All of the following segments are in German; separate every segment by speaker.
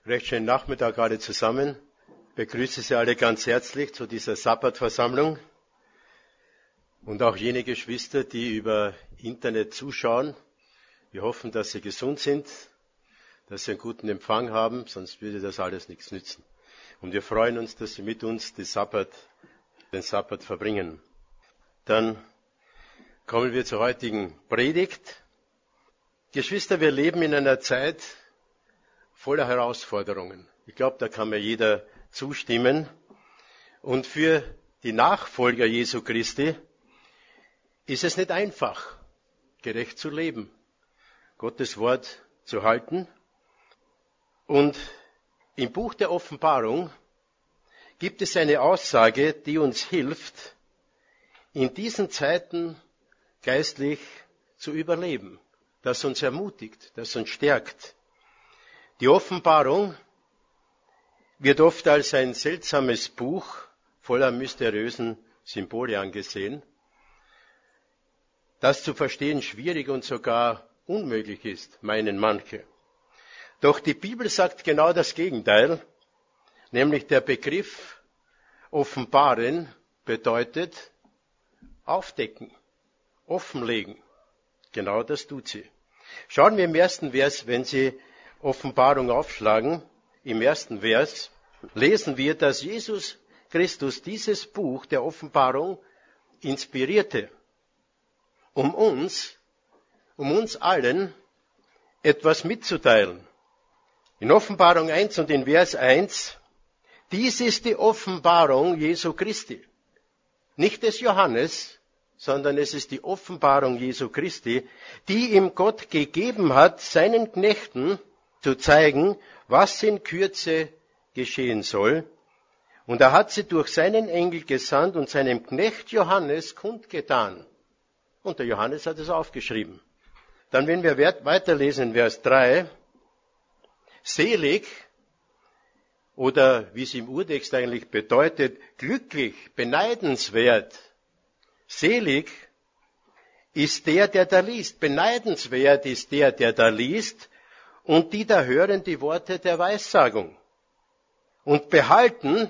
Speaker 1: Recht schönen Nachmittag alle zusammen. Ich begrüße Sie alle ganz herzlich zu dieser Sabbatversammlung und auch jene Geschwister, die über Internet zuschauen. Wir hoffen, dass Sie gesund sind, dass Sie einen guten Empfang haben, sonst würde das alles nichts nützen. Und wir freuen uns, dass Sie mit uns den Sabbat verbringen. Dann kommen wir zur heutigen Predigt. Geschwister, wir leben in einer Zeit voller Herausforderungen. Ich glaube, da kann mir jeder zustimmen. Und für die Nachfolger Jesu Christi ist es nicht einfach, gerecht zu leben, Gottes Wort zu halten. Und im Buch der Offenbarung gibt es eine Aussage, die uns hilft, in diesen Zeiten geistlich zu überleben, das uns ermutigt, das uns stärkt. Die Offenbarung wird oft als ein seltsames Buch voller mysteriösen Symbole angesehen, das zu verstehen schwierig und sogar unmöglich ist, meinen manche. Doch die Bibel sagt genau das Gegenteil, nämlich der Begriff offenbaren bedeutet aufdecken, offenlegen. Genau das tut sie. Schauen wir im ersten Vers, wenn Sie Offenbarung aufschlagen, im ersten Vers lesen wir, dass Jesus Christus dieses Buch der Offenbarung inspirierte, um uns allen etwas mitzuteilen. In Offenbarung 1 und in Vers 1, dies ist die Offenbarung Jesu Christi. Nicht des Johannes, sondern es ist die Offenbarung Jesu Christi, die ihm Gott gegeben hat, seinen Knechten zu zeigen, was in Kürze geschehen soll. Und er hat sie durch seinen Engel gesandt und seinem Knecht Johannes kundgetan. Und der Johannes hat es aufgeschrieben. Dann, wenn wir weiterlesen in Vers 3, selig, oder wie es im Urtext eigentlich bedeutet, glücklich, beneidenswert, selig ist der da liest, beneidenswert ist der da liest, und die da hören die Worte der Weissagung und behalten,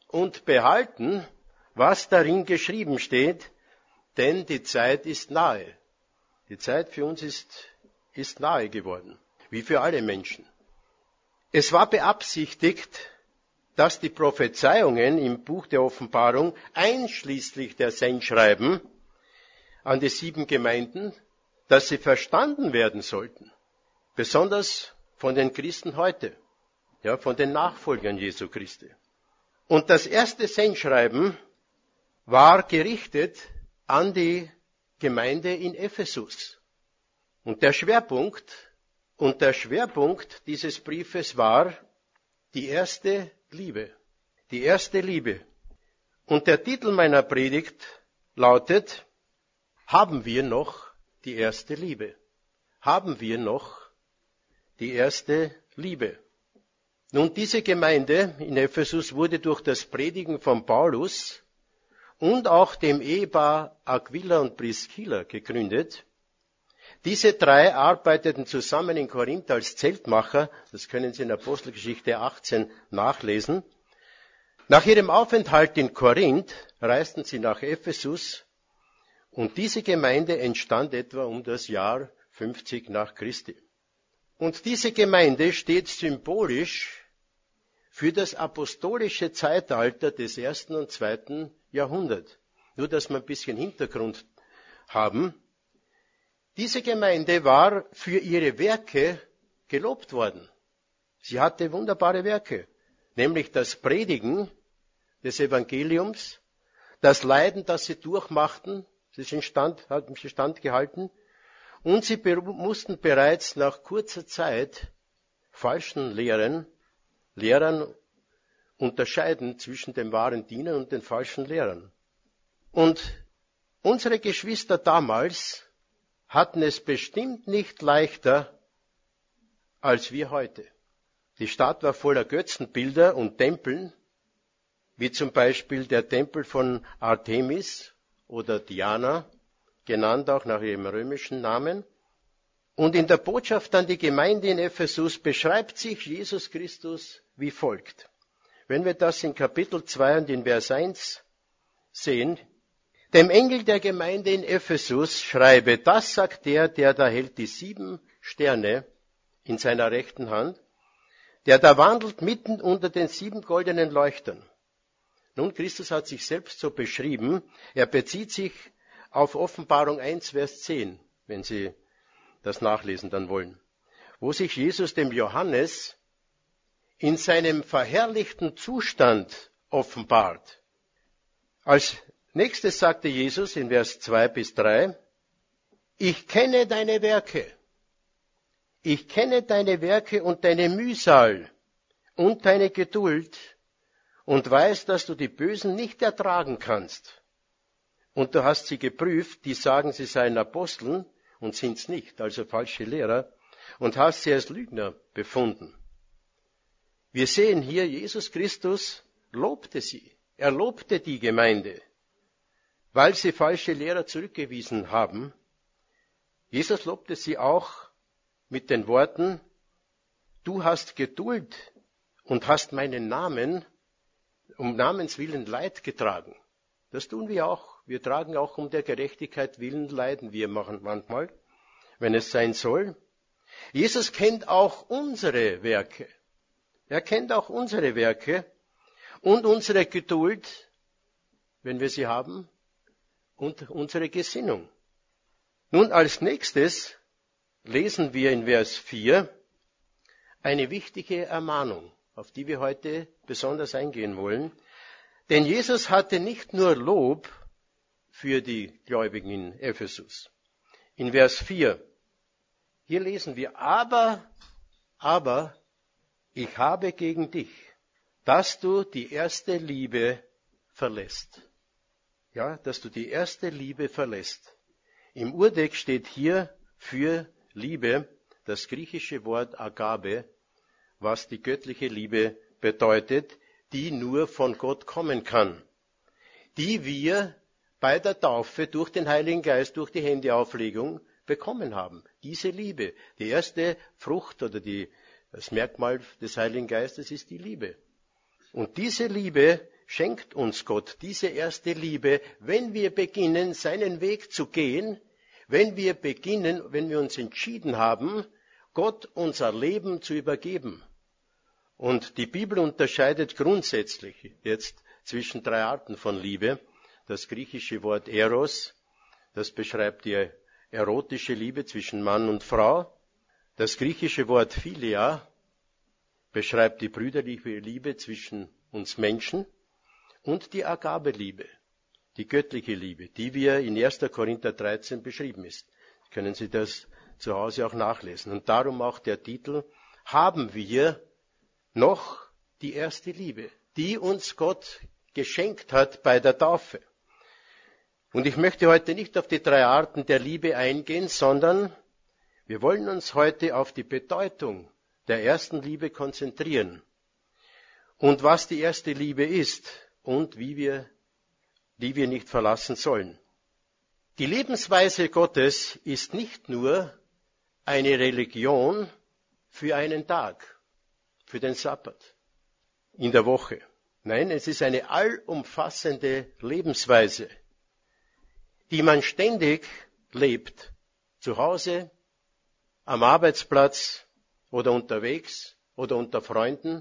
Speaker 1: was darin geschrieben steht, denn die Zeit ist nahe. Die Zeit für uns ist nahe geworden, wie für alle Menschen. Es war beabsichtigt, dass die Prophezeiungen im Buch der Offenbarung, einschließlich der Sendschreiben an die 7 Gemeinden, dass sie verstanden werden sollten. Besonders von den Christen heute, ja, von den Nachfolgern Jesu Christi. Und das erste Sendschreiben war gerichtet an die Gemeinde in Ephesus. Und der Schwerpunkt dieses Briefes war die erste Liebe. Die erste Liebe. Und der Titel meiner Predigt lautet, haben wir noch die erste Liebe? Haben wir noch die erste Liebe? Nun, diese Gemeinde in Ephesus wurde durch das Predigen von Paulus und auch dem Ehepaar Aquila und Priscilla gegründet. Diese 3 arbeiteten zusammen in Korinth als Zeltmacher, das können Sie in Apostelgeschichte 18 nachlesen. Nach ihrem Aufenthalt in Korinth reisten sie nach Ephesus und diese Gemeinde entstand etwa um das Jahr 50 nach Christi. Und diese Gemeinde steht symbolisch für das apostolische Zeitalter des 1. und 2. Jahrhunderts. Nur, dass wir ein bisschen Hintergrund haben. Diese Gemeinde war für ihre Werke gelobt worden. Sie hatte wunderbare Werke, nämlich das Predigen des Evangeliums, das Leiden, das sie durchmachten, haben sie standgehalten, und sie mussten bereits nach kurzer Zeit falschen Lehrern unterscheiden zwischen den wahren Dienern und den falschen Lehrern. Und unsere Geschwister damals hatten es bestimmt nicht leichter als wir heute. Die Stadt war voller Götzenbilder und Tempeln, wie zum Beispiel der Tempel von Artemis oder Diana, genannt auch nach ihrem römischen Namen. Und in der Botschaft an die Gemeinde in Ephesus beschreibt sich Jesus Christus wie folgt. Wenn wir das in Kapitel 2 und in Vers 1 sehen, dem Engel der Gemeinde in Ephesus schreibe, das sagt der da hält die 7 Sterne in seiner rechten Hand, der da wandelt mitten unter den 7 goldenen Leuchtern. Nun, Christus hat sich selbst so beschrieben, er bezieht sich auf Offenbarung 1, Vers 10, wenn Sie das nachlesen dann wollen, wo sich Jesus dem Johannes in seinem verherrlichten Zustand offenbart. Als nächstes sagte Jesus in Vers 2 bis 3, ich kenne deine Werke. Ich kenne deine Werke und deine Mühsal und deine Geduld und weiß, dass du die Bösen nicht ertragen kannst. Und du hast sie geprüft, die sagen, sie seien Aposteln und sind's nicht, also falsche Lehrer, und hast sie als Lügner befunden. Wir sehen hier, Jesus Christus lobte sie. Er lobte die Gemeinde, weil sie falsche Lehrer zurückgewiesen haben. Jesus lobte sie auch mit den Worten, du hast Geduld und hast meinen Namen um Namens willen Leid getragen. Das tun wir auch. Wir tragen auch um der Gerechtigkeit willen Leiden wir machen manchmal, wenn es sein soll. Jesus kennt auch unsere Werke. Er kennt auch unsere Werke und unsere Geduld, wenn wir sie haben, und unsere Gesinnung. Nun als nächstes lesen wir in Vers 4 eine wichtige Ermahnung, auf die wir heute besonders eingehen wollen. Denn Jesus hatte nicht nur Lob für die Gläubigen in Ephesus. In Vers 4, hier lesen wir, aber ich habe gegen dich, dass du die erste Liebe verlässt. Ja, dass du die erste Liebe verlässt. Im Urtext steht hier für Liebe das griechische Wort Agape, was die göttliche Liebe bedeutet, die nur von Gott kommen kann, die wir bei der Taufe durch den Heiligen Geist, durch die Händeauflegung bekommen haben. Diese Liebe, die erste Frucht oder das Merkmal des Heiligen Geistes ist die Liebe. Und diese Liebe schenkt uns Gott, diese erste Liebe, wenn wir beginnen, seinen Weg zu gehen, wenn wir uns entschieden haben, Gott unser Leben zu übergeben. Und die Bibel unterscheidet grundsätzlich jetzt zwischen 3 Arten von Liebe. Das griechische Wort Eros, das beschreibt die erotische Liebe zwischen Mann und Frau. Das griechische Wort Philia beschreibt die brüderliche Liebe zwischen uns Menschen. Und die Agape-Liebe, die göttliche Liebe, die wir in 1. Korinther 13 beschrieben ist. Können Sie das zu Hause auch nachlesen. Und darum auch der Titel, haben wir noch die erste Liebe, die uns Gott geschenkt hat bei der Taufe. Und ich möchte heute nicht auf die 3 Arten der Liebe eingehen, sondern wir wollen uns heute auf die Bedeutung der ersten Liebe konzentrieren. Und was die erste Liebe ist und die wir nicht verlassen sollen. Die Lebensweise Gottes ist nicht nur eine Religion für einen Tag, für den Sabbat in der Woche. Nein, es ist eine allumfassende Lebensweise, die man ständig lebt. Zu Hause, am Arbeitsplatz oder unterwegs oder unter Freunden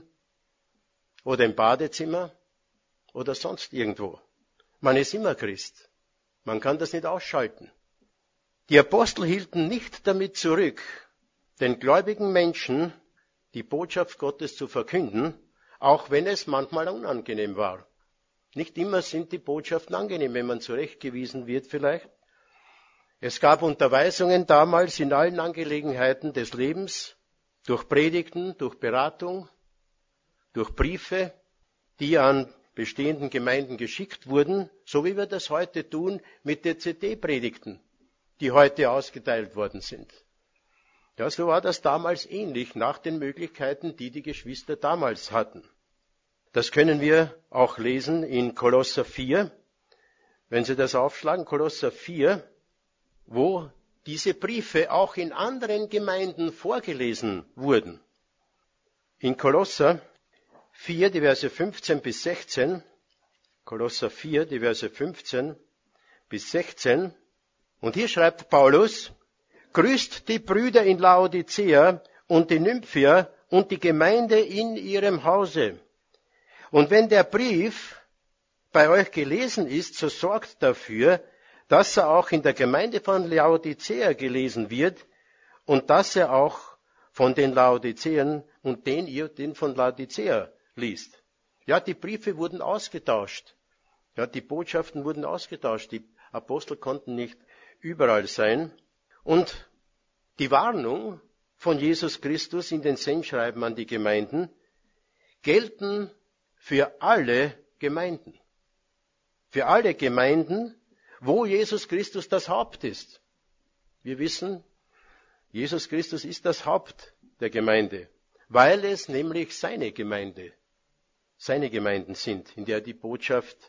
Speaker 1: oder im Badezimmer oder sonst irgendwo. Man ist immer Christ. Man kann das nicht ausschalten. Die Apostel hielten nicht damit zurück, den gläubigen Menschen die Botschaft Gottes zu verkünden, auch wenn es manchmal unangenehm war. Nicht immer sind die Botschaften angenehm, wenn man zurechtgewiesen wird vielleicht. Es gab Unterweisungen damals in allen Angelegenheiten des Lebens, durch Predigten, durch Beratung, durch Briefe, die an bestehenden Gemeinden geschickt wurden, so wie wir das heute tun mit den CD-Predigten, die heute ausgeteilt worden sind. Ja, so war das damals ähnlich, nach den Möglichkeiten, die die Geschwister damals hatten. Das können wir auch lesen in Kolosser 4, wenn Sie das aufschlagen, Kolosser 4, wo diese Briefe auch in anderen Gemeinden vorgelesen wurden. In Kolosser 4, die Verse 15 bis 16, Kolosser 4, die Verse 15 bis 16, und hier schreibt Paulus: Grüßt die Brüder in Laodicea und die Nymphier und die Gemeinde in ihrem Hause. Und wenn der Brief bei euch gelesen ist, so sorgt dafür, dass er auch in der Gemeinde von Laodicea gelesen wird und dass er auch von den Laodiceern und den von Laodicea liest. Ja, die Briefe wurden ausgetauscht. Ja, die Botschaften wurden ausgetauscht. Die Apostel konnten nicht überall sein. Und die Warnung von Jesus Christus in den Sendschreiben an die Gemeinden gelten für alle Gemeinden. Für alle Gemeinden, wo Jesus Christus das Haupt ist. Wir wissen, Jesus Christus ist das Haupt der Gemeinde, weil es nämlich seine Gemeinden sind, an der er die Botschaft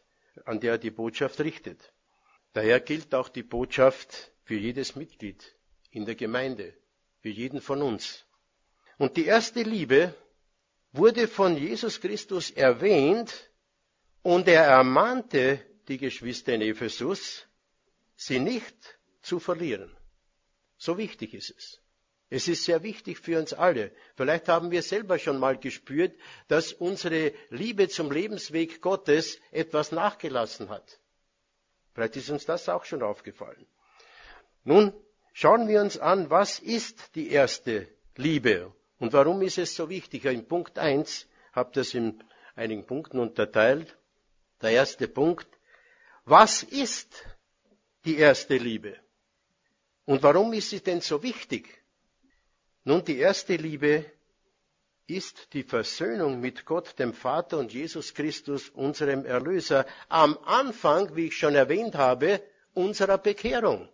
Speaker 1: richtet. Daher gilt auch die Botschaft für jedes Mitglied in der Gemeinde, für jeden von uns. Und die erste Liebe wurde von Jesus Christus erwähnt und er ermahnte die Geschwister in Ephesus, sie nicht zu verlieren. So wichtig ist es. Es ist sehr wichtig für uns alle. Vielleicht haben wir selber schon mal gespürt, dass unsere Liebe zum Lebensweg Gottes etwas nachgelassen hat. Vielleicht ist uns das auch schon aufgefallen. Nun schauen wir uns an, was ist die erste Liebe und warum ist es so wichtig? In Punkt 1 habe ich das in einigen Punkten unterteilt. Der erste Punkt: Was ist die erste Liebe? Und warum ist sie denn so wichtig? Nun, die erste Liebe ist die Versöhnung mit Gott, dem Vater und Jesus Christus, unserem Erlöser, am Anfang, wie ich schon erwähnt habe, unserer Bekehrung.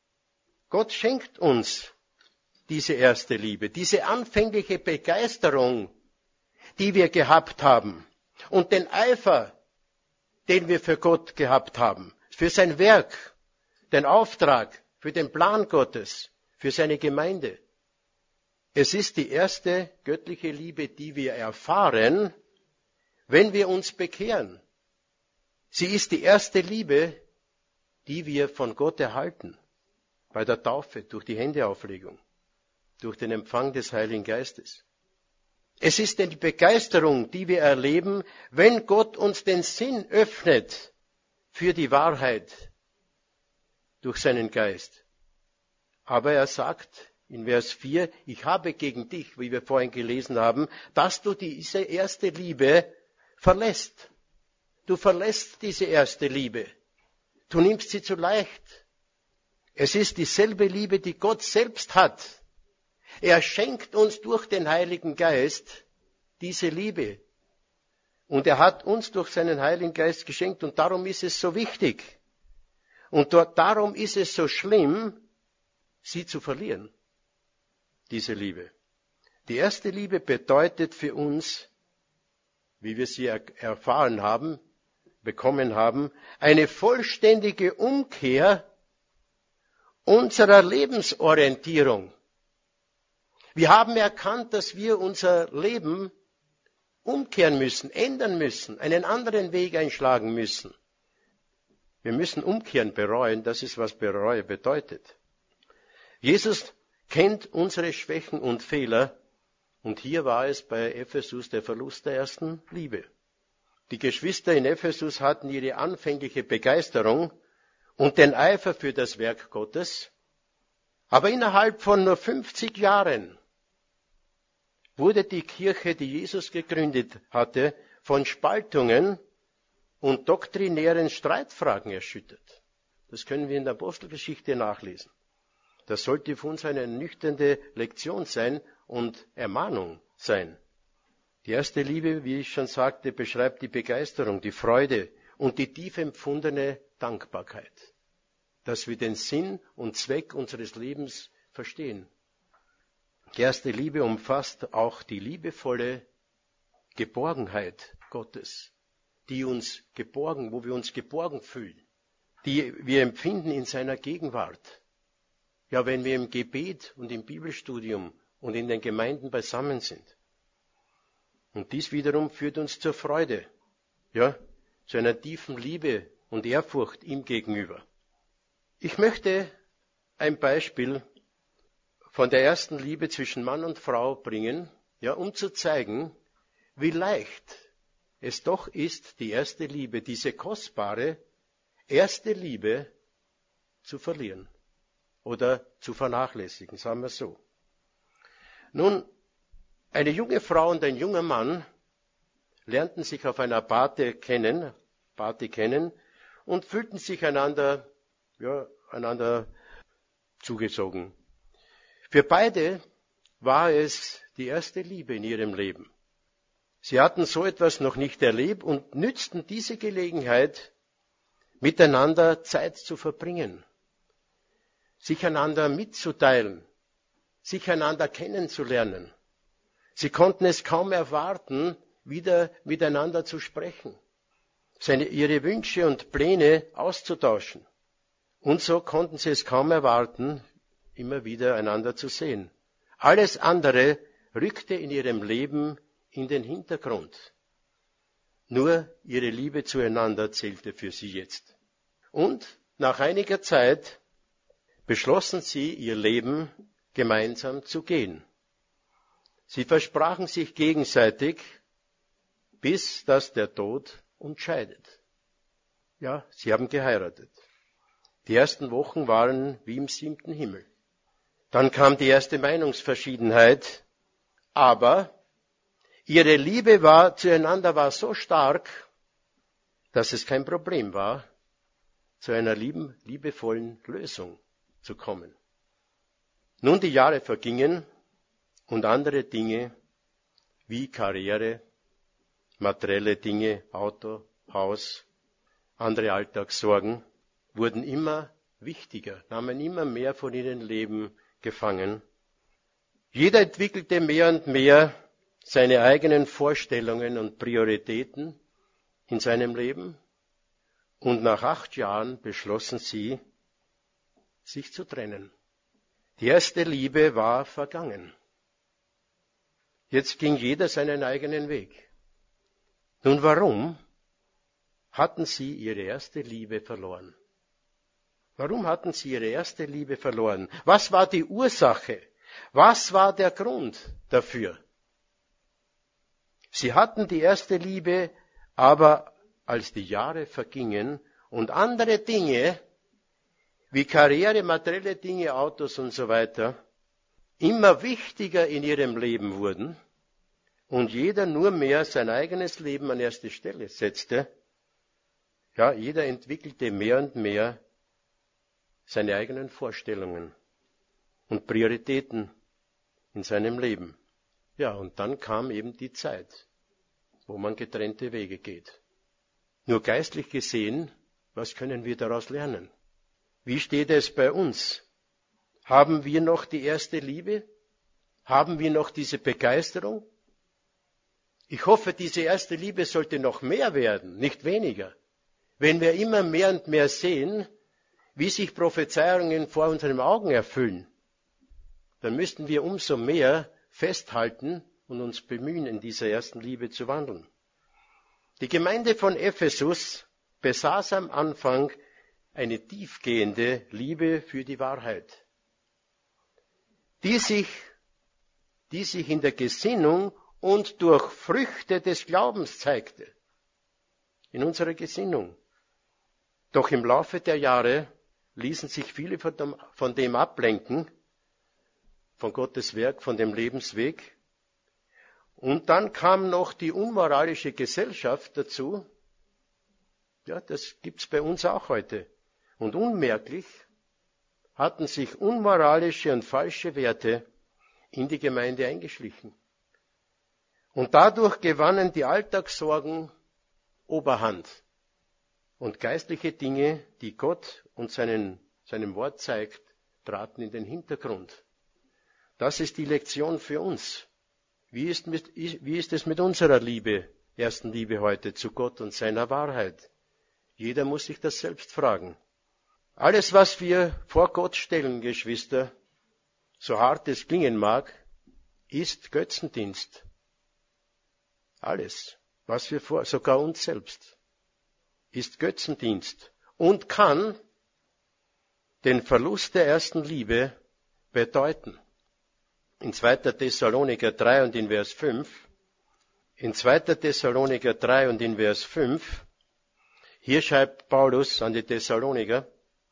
Speaker 1: Gott schenkt uns diese erste Liebe, diese anfängliche Begeisterung, die wir gehabt haben und den Eifer, den wir für Gott gehabt haben, für sein Werk, den Auftrag, für den Plan Gottes, für seine Gemeinde. Es ist die erste göttliche Liebe, die wir erfahren, wenn wir uns bekehren. Sie ist die erste Liebe, die wir von Gott erhalten, bei der Taufe, durch die Händeauflegung, durch den Empfang des Heiligen Geistes. Es ist die Begeisterung, die wir erleben, wenn Gott uns den Sinn öffnet für die Wahrheit durch seinen Geist. Aber er sagt in Vers 4, ich habe gegen dich, wie wir vorhin gelesen haben, dass du diese erste Liebe verlässt. Du verlässt diese erste Liebe. Du nimmst sie zu leicht. Es ist dieselbe Liebe, die Gott selbst hat. Er schenkt uns durch den Heiligen Geist diese Liebe. Und er hat uns durch seinen Heiligen Geist geschenkt und darum ist es so wichtig. Und darum ist es so schlimm, sie zu verlieren. Diese Liebe. Die erste Liebe bedeutet für uns, wie wir sie erfahren haben, bekommen haben, eine vollständige Umkehr unserer Lebensorientierung. Wir haben erkannt, dass wir unser Leben umkehren müssen, ändern müssen, einen anderen Weg einschlagen müssen. Wir müssen umkehren, bereuen, das ist, was Bereue bedeutet. Jesus kennt unsere Schwächen und Fehler und hier war es bei Ephesus der Verlust der ersten Liebe. Die Geschwister in Ephesus hatten ihre anfängliche Begeisterung und den Eifer für das Werk Gottes, aber innerhalb von nur 50 Jahren wurde die Kirche, die Jesus gegründet hatte, von Spaltungen und doktrinären Streitfragen erschüttert. Das können wir in der Apostelgeschichte nachlesen. Das sollte für uns eine nüchterne Lektion sein und Ermahnung sein. Die erste Liebe, wie ich schon sagte, beschreibt die Begeisterung, die Freude und die tief empfundene Dankbarkeit, dass wir den Sinn und Zweck unseres Lebens verstehen. Die erste Liebe umfasst auch die liebevolle Geborgenheit Gottes, wo wir uns geborgen fühlen, die wir empfinden in seiner Gegenwart. Ja, wenn wir im Gebet und im Bibelstudium und in den Gemeinden beisammen sind. Und dies wiederum führt uns zur Freude, ja, zu einer tiefen Liebe und Ehrfurcht ihm gegenüber. Ich möchte ein Beispiel von der ersten Liebe zwischen Mann und Frau bringen, ja, um zu zeigen, wie leicht es doch ist, die erste Liebe, diese kostbare erste Liebe zu verlieren oder zu vernachlässigen, sagen wir so. Nun, eine junge Frau und ein junger Mann lernten sich auf einer Party kennen und fühlten sich einander zugezogen. Für beide war es die erste Liebe in ihrem Leben. Sie hatten so etwas noch nicht erlebt und nützten diese Gelegenheit, miteinander Zeit zu verbringen, sich einander mitzuteilen, sich einander kennenzulernen. Sie konnten es kaum erwarten, wieder miteinander zu sprechen, ihre Wünsche und Pläne auszutauschen. Und so konnten sie es kaum erwarten, immer wieder einander zu sehen. Alles andere rückte in ihrem Leben in den Hintergrund. Nur ihre Liebe zueinander zählte für sie jetzt. Und nach einiger Zeit beschlossen sie, ihr Leben gemeinsam zu gehen. Sie versprachen sich gegenseitig, bis dass der Tod uns scheidet. Ja, sie haben geheiratet. Die ersten Wochen waren wie im 7. Himmel. Dann kam die erste Meinungsverschiedenheit, aber ihre Liebe zueinander war so stark, dass es kein Problem war, zu einer liebevollen Lösung zu kommen. Nun, die Jahre vergingen und andere Dinge wie Karriere, materielle Dinge, Auto, Haus, andere Alltagssorgen wurden immer wichtiger, nahmen immer mehr von ihrem Leben gefangen. Jeder entwickelte mehr und mehr seine eigenen Vorstellungen und Prioritäten in seinem Leben und nach 8 Jahren beschlossen sie, sich zu trennen. Die erste Liebe war vergangen. Jetzt ging jeder seinen eigenen Weg. Nun, warum hatten sie ihre erste Liebe verloren? Warum hatten sie ihre erste Liebe verloren? Was war die Ursache? Was war der Grund dafür? Sie hatten die erste Liebe, aber als die Jahre vergingen und andere Dinge, wie Karriere, materielle Dinge, Autos und so weiter, immer wichtiger in ihrem Leben wurden und jeder nur mehr sein eigenes Leben an erste Stelle setzte, ja, jeder entwickelte mehr und mehr seine eigenen Vorstellungen und Prioritäten in seinem Leben. Ja, und dann kam eben die Zeit, wo man getrennte Wege geht. Nur geistlich gesehen, was können wir daraus lernen? Wie steht es bei uns? Haben wir noch die erste Liebe? Haben wir noch diese Begeisterung? Ich hoffe, diese erste Liebe sollte noch mehr werden, nicht weniger. Wenn wir immer mehr und mehr sehen, wie sich Prophezeiungen vor unseren Augen erfüllen, dann müssten wir umso mehr festhalten und uns bemühen, in dieser ersten Liebe zu wandeln. Die Gemeinde von Ephesus besaß am Anfang eine tiefgehende Liebe für die Wahrheit, die sich in der Gesinnung und durch Früchte des Glaubens zeigte. In unserer Gesinnung. Doch im Laufe der Jahre ließen sich viele von dem ablenken, von Gottes Werk, von dem Lebensweg. Und dann kam noch die unmoralische Gesellschaft dazu. Ja, das gibt's bei uns auch heute. Und unmerklich hatten sich unmoralische und falsche Werte in die Gemeinde eingeschlichen. Und dadurch gewannen die Alltagssorgen Oberhand. Und geistliche Dinge, die Gott und seinem Wort zeigt, traten in den Hintergrund. Das ist die Lektion für uns. Wie ist es mit unserer Liebe, ersten Liebe heute zu Gott und seiner Wahrheit? Jeder muss sich das selbst fragen. Alles, was wir vor Gott stellen, Geschwister, so hart es klingen mag, ist Götzendienst. Alles, was wir sogar uns selbst, ist Götzendienst und kann den Verlust der ersten Liebe bedeuten. In 2. Thessaloniker 3 und in Vers 5, in 2. Thessaloniker 3 und in Vers 5, hier schreibt Paulus an die Thessaloniker,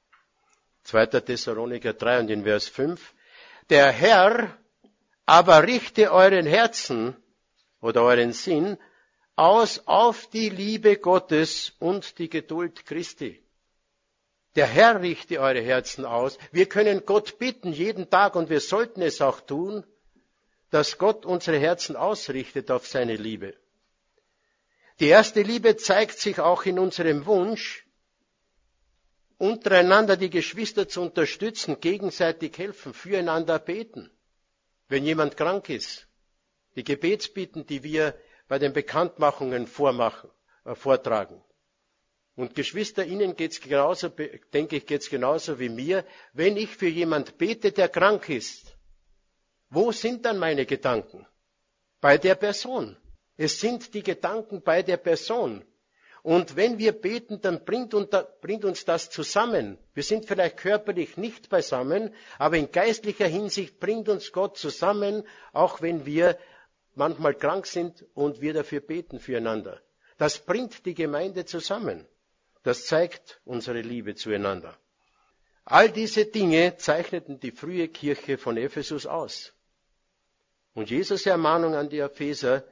Speaker 1: 2. Thessaloniker 3 und in Vers 5, der Herr aber richte euren Herzen oder euren Sinn aus auf die Liebe Gottes und die Geduld Christi. Der Herr richte eure Herzen aus. Wir können Gott bitten jeden Tag und wir sollten es auch tun, dass Gott unsere Herzen ausrichtet auf seine Liebe. Die erste Liebe zeigt sich auch in unserem Wunsch, untereinander die Geschwister zu unterstützen, gegenseitig helfen, füreinander beten. Wenn jemand krank ist, die Gebetsbitten, die wir bei den Bekanntmachungen vortragen. Und Geschwister, Ihnen geht's genauso, denke ich, geht's genauso wie mir. Wenn ich für jemand bete, der krank ist, wo sind dann meine Gedanken? Bei der Person. Es sind die Gedanken bei der Person. Und wenn wir beten, dann bringt uns das zusammen. Wir sind vielleicht körperlich nicht beisammen, aber in geistlicher Hinsicht bringt uns Gott zusammen, auch wenn wir manchmal krank sind und wir dafür beten füreinander. Das bringt die Gemeinde zusammen. Das zeigt unsere Liebe zueinander. All diese Dinge zeichneten die frühe Kirche von Ephesus aus. Und Jesus' Ermahnung an die Epheser,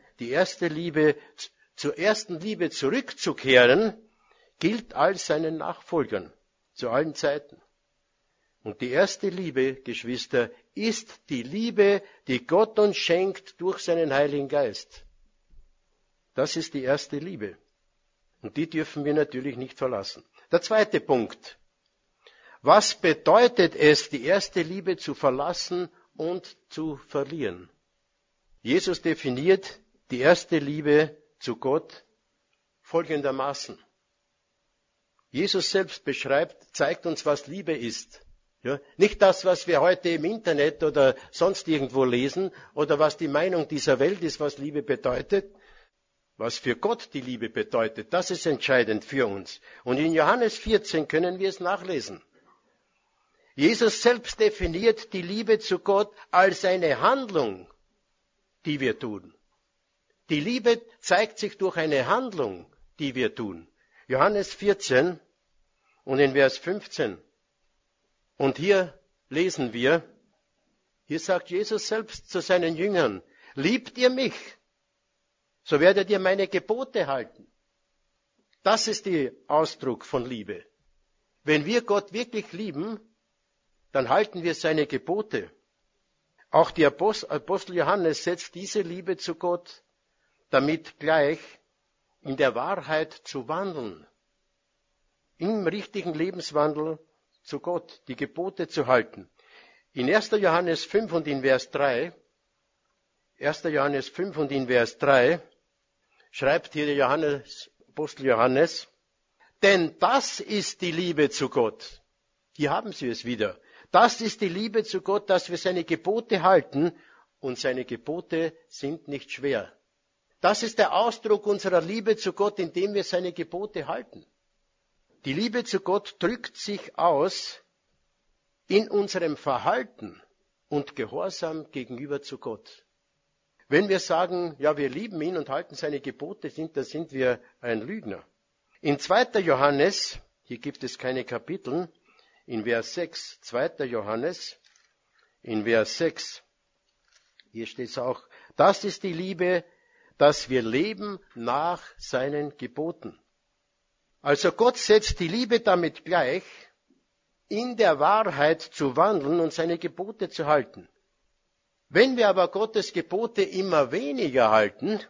Speaker 1: zur ersten Liebe zurückzukehren, gilt all seinen Nachfolgern, zu allen Zeiten. Und die erste Liebe, Geschwister, ist die Liebe, die Gott uns schenkt durch seinen Heiligen Geist. Das ist die erste Liebe. Und die dürfen wir natürlich nicht verlassen. Der zweite Punkt. Was bedeutet es, die erste Liebe zu verlassen und zu verlieren? Jesus definiert die erste Liebe zu Gott folgendermaßen. Jesus selbst zeigt uns, was Liebe ist. Ja, nicht das, was wir heute im Internet oder sonst irgendwo lesen oder was die Meinung dieser Welt ist, was Liebe bedeutet. Was für Gott die Liebe bedeutet, das ist entscheidend für uns. Und in Johannes 14 können wir es nachlesen. Jesus selbst definiert die Liebe zu Gott als eine Handlung, die wir tun. Die Liebe zeigt sich durch eine Handlung, die wir tun. Johannes 14 und in Vers 15. Und hier lesen wir, hier sagt Jesus selbst zu seinen Jüngern, liebt ihr mich, so werdet ihr meine Gebote halten. Das ist der Ausdruck von Liebe. Wenn wir Gott wirklich lieben, dann halten wir seine Gebote. Auch der Apostel Johannes setzt diese Liebe zu Gott damit gleich, in der Wahrheit zu wandeln. Im richtigen Lebenswandel zu Gott, die Gebote zu halten. In 1. Johannes 5 und in Vers 3, 1. Johannes 5 und in Vers 3, schreibt hier der Apostel Johannes, denn das ist die Liebe zu Gott. Hier haben Sie es wieder. Das ist die Liebe zu Gott, dass wir seine Gebote halten und seine Gebote sind nicht schwer. Das ist der Ausdruck unserer Liebe zu Gott, indem wir seine Gebote halten. Die Liebe zu Gott drückt sich aus in unserem Verhalten und Gehorsam gegenüber zu Gott. Wenn wir sagen, ja, wir lieben ihn und halten seine Gebote, dann sind wir ein Lügner. In 2. Johannes, hier gibt es keine Kapitel, in Vers 6, 2. Johannes, in Vers 6, hier steht es auch, das ist die Liebe, dass wir leben nach seinen Geboten. Also Gott setzt die Liebe damit gleich, in der Wahrheit zu wandeln und seine Gebote zu halten. Wenn wir aber Gottes Gebote immer weniger halten,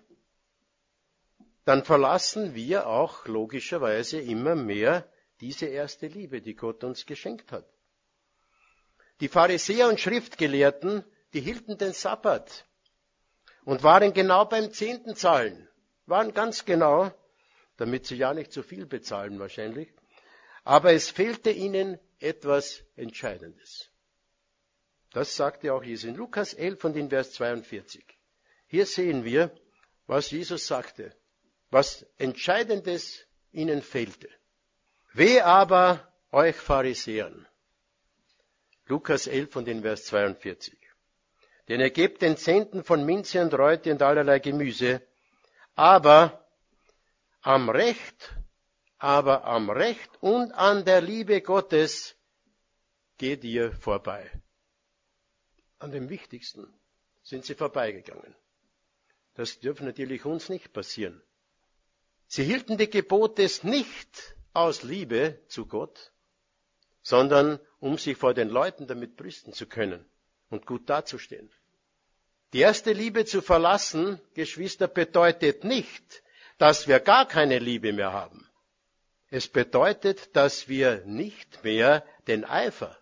Speaker 1: dann verlassen wir auch logischerweise immer mehr diese erste Liebe, die Gott uns geschenkt hat. Die Pharisäer und Schriftgelehrten, die hielten den Sabbat und waren genau beim Zehnten zahlen, waren ganz genau, damit sie ja nicht zu viel bezahlen wahrscheinlich, aber es fehlte ihnen etwas Entscheidendes. Das sagte auch Jesus in Lukas 11 und in Vers 42. Hier sehen wir, was Jesus sagte, was Entscheidendes ihnen fehlte. Wehe aber euch Pharisäern. Lukas 11 und in Vers 42. Denn ihr gebt den Zehnten von Minze und Reute und allerlei Gemüse, aber am Recht und an der Liebe Gottes geht ihr vorbei. An dem Wichtigsten sind sie vorbeigegangen. Das dürfte natürlich uns nicht passieren. Sie hielten die Gebote nicht aus Liebe zu Gott, sondern um sich vor den Leuten damit brüsten zu können und gut dazustehen. Die erste Liebe zu verlassen, Geschwister, bedeutet nicht, dass wir gar keine Liebe mehr haben. Es bedeutet, dass wir nicht mehr den Eifer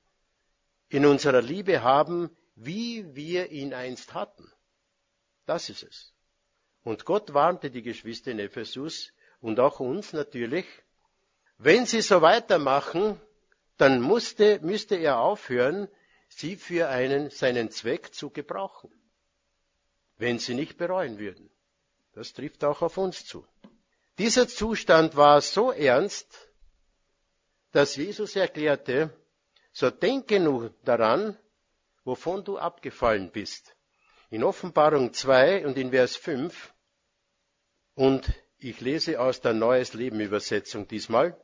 Speaker 1: in unserer Liebe haben, wie wir ihn einst hatten. Das ist es. Und Gott warnte die Geschwister in Ephesus und auch uns natürlich, wenn sie so weitermachen, dann müsste er aufhören, sie für seinen Zweck zu gebrauchen. Wenn sie nicht bereuen würden. Das trifft auch auf uns zu. Dieser Zustand war so ernst, dass Jesus erklärte, so denke nur daran, wovon du abgefallen bist. In Offenbarung 2 und in Vers 5, und ich lese aus der Neues Leben Übersetzung diesmal.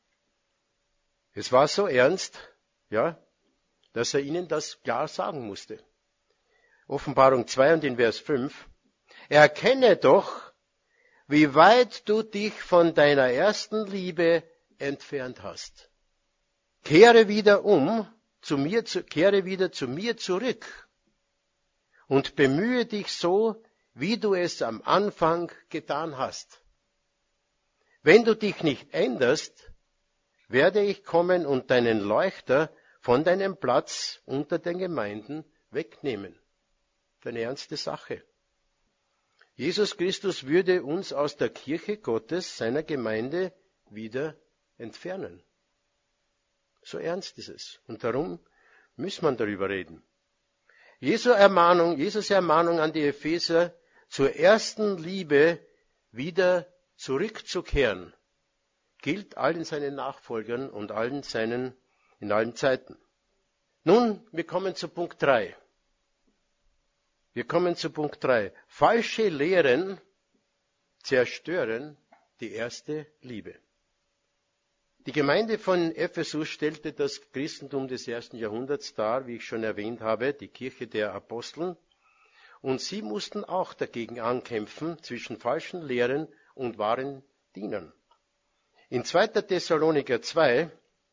Speaker 1: Es war so ernst, ja, dass er ihnen das klar sagen musste. Offenbarung 2 und in Vers 5. Erkenne doch, wie weit du dich von deiner ersten Liebe entfernt hast. Kehre wieder zu mir zurück und bemühe dich so, wie du es am Anfang getan hast. Wenn du dich nicht änderst, werde ich kommen und deinen Leuchter von deinem Platz unter den Gemeinden wegnehmen. Eine ernste Sache. Jesus Christus würde uns aus der Kirche Gottes, seiner Gemeinde, wieder entfernen. So ernst ist es. Und darum muss man darüber reden. Jesu Ermahnung an die Epheser, zur ersten Liebe wieder zurückzukehren, gilt allen seinen Nachfolgern und in allen Zeiten. Nun, wir kommen zu Punkt 3. Falsche Lehren zerstören die erste Liebe. Die Gemeinde von Ephesus stellte das Christentum des ersten Jahrhunderts dar, wie ich schon erwähnt habe, die Kirche der Apostel. Und sie mussten auch dagegen ankämpfen, zwischen falschen Lehren und wahren Dienern. In 2. Thessaloniker 2,